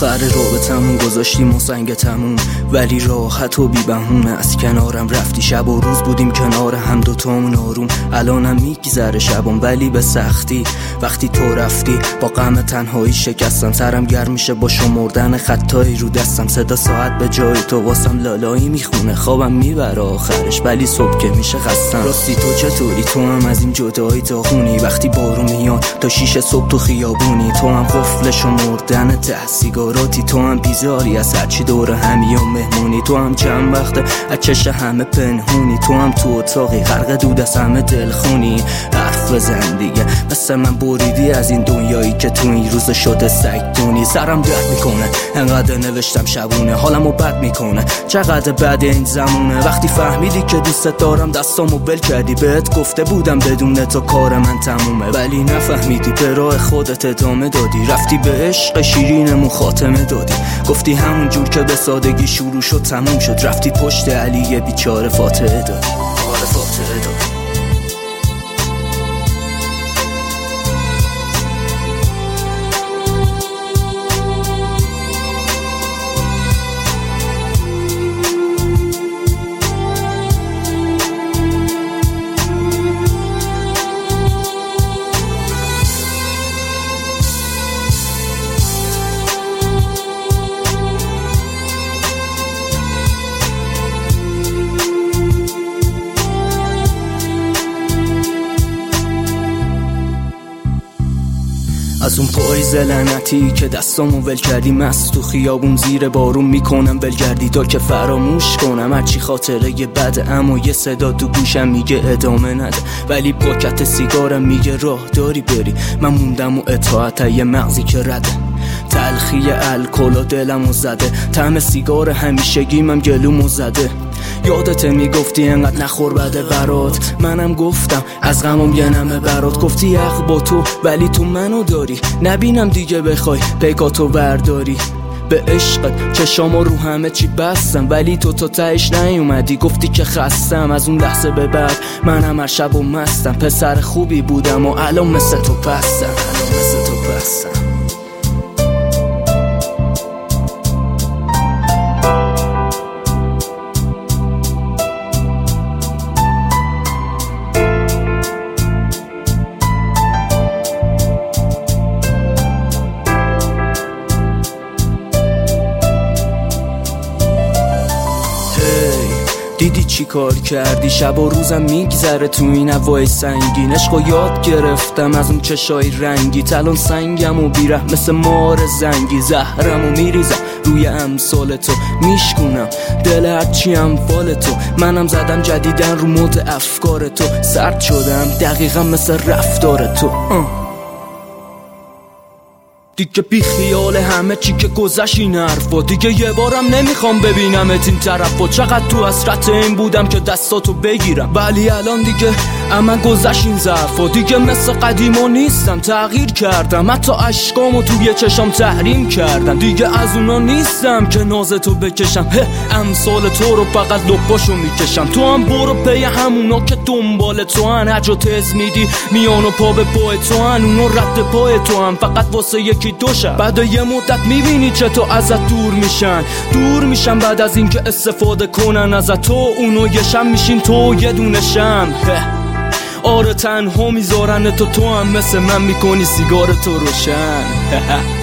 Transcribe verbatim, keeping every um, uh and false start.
آخر رابطمون گذاشتیم و سنگ تموم، ولی راحت و بی بهونه از کنارم رفتی. شب و روز بودیم کنار هم دوتامون آروم، الانم میگذره شبم ولی به سختی. وقتی تو رفتی با غم تنهایی شکستم، سرم گرم میشه با شمردن خطایی رو دستم. صدا ساعت به جای تو واسم لالایی میخونه، خوابم میبره آخرش ولی صبح که میشه خستم. راستی تو چطوری؟ تو هم از این جدایی داغونی؟ وقتی بارون میاد تا شیش صبح تو خیابونی، تو هم قفل شمردن ته سیگاراتی، تو هم بیزاری از هرچی دور همی و مهمونی، تو هم چند وقته از چش همه پنهونی، تو هم تو اتاقی غرق دود از همه دلخونی. حرف بزن دیگه، مثل من بریدی از این دنیایی که تو این روز شده سگدونی. سرم درد میکنه انقدر نوشتم شبونه، حالمو بد میکنه چقدر بد این زمونه. وقتی فهمیدی که دوست دارم دستامو ول کردی، بهت گفته بودم بدون تو کار من تمومه، ولی نفهمیدی به راه خودت ادامه دادی. رفتی به عشق شیرینمون خاتمه دادی، گفتی همون جور که به سادگی شروع شد تموم شد. رفتی پشت علی بیچاره فاتحه دادی، آره فاتحه دادی. از اون پاییز لعنتی که دستامو ول کردی، مست تو خیابون زیر بارون میکنم ولگردی تا که فراموش کنم هرچی خاطره یه بده. اما یه صدا تو گوشم میگه ادامه نده، ولی پاکت سیگارم میگه راه داری بری. من موندم و اطاعت یه مغزی که رده، تلخی الکل و دلمو زده، طعم سیگار همیشگیمم گلومو زده. یادت میگفتی انقدر نخور بده برات، منم گفتم از غمم یه نمه برات. گفتی حق با تو ولی تو منو داری، نبینم دیگه بخوای پیکاتو برداری. به عشقت چشامو رو همه چی بستم، ولی تو تا تهش نیومدی. گفتی که خستم، از اون لحظه به بعد منم هر شب و مستم. پسر خوبی بودم و الان مثل تو پستم، الان مثل تو پستم. دیدی چی کار کردی؟ شب و روزم میگذره تو این هوای سنگین. عشقو یاد گرفتم از اون چشای رنگی، الان سنگم و بیره مثل مار زنگی. زهرم و میریزم روی امثال تو، میشکونم دل هرچی امثال تو. منم زدم جدیدن رو مد افکار تو، سرد شدم دقیقا مثل رفتار تو. آه. دیگه بی خیال همه چی که گذشت این حرفا، دیگه یه بارم نمیخوام ببینمت این طرفا. چقدر تو حسرت این بودم که دستاتو بگیرم، ولی الان دیگه اما گذشت این ظرفا. دیگه مثل قدیما نیستم، تغییر کردم، حتی عشقامو توی چشام تحریم کردم. دیگه از اونا نیستم که نازتو بکشم، هه امثال تو رو فقط لپاشو میکشم. تو هم برو پی همونا که دنبال تو هن، هرجا تز میدی میان و پا به پای تو هن. اونا رد پای تو هم فقط واسه یکی دوشن، بعد یه مدت میبینی چطور ازت دور میشن. دور میشن بعد از اینکه استفاده کنن ازت، تو اونو یه شم میشین تو یه دونه شم. آره تنها میذارن تو، تو هم مثل من میکنی سیگار تو روشن.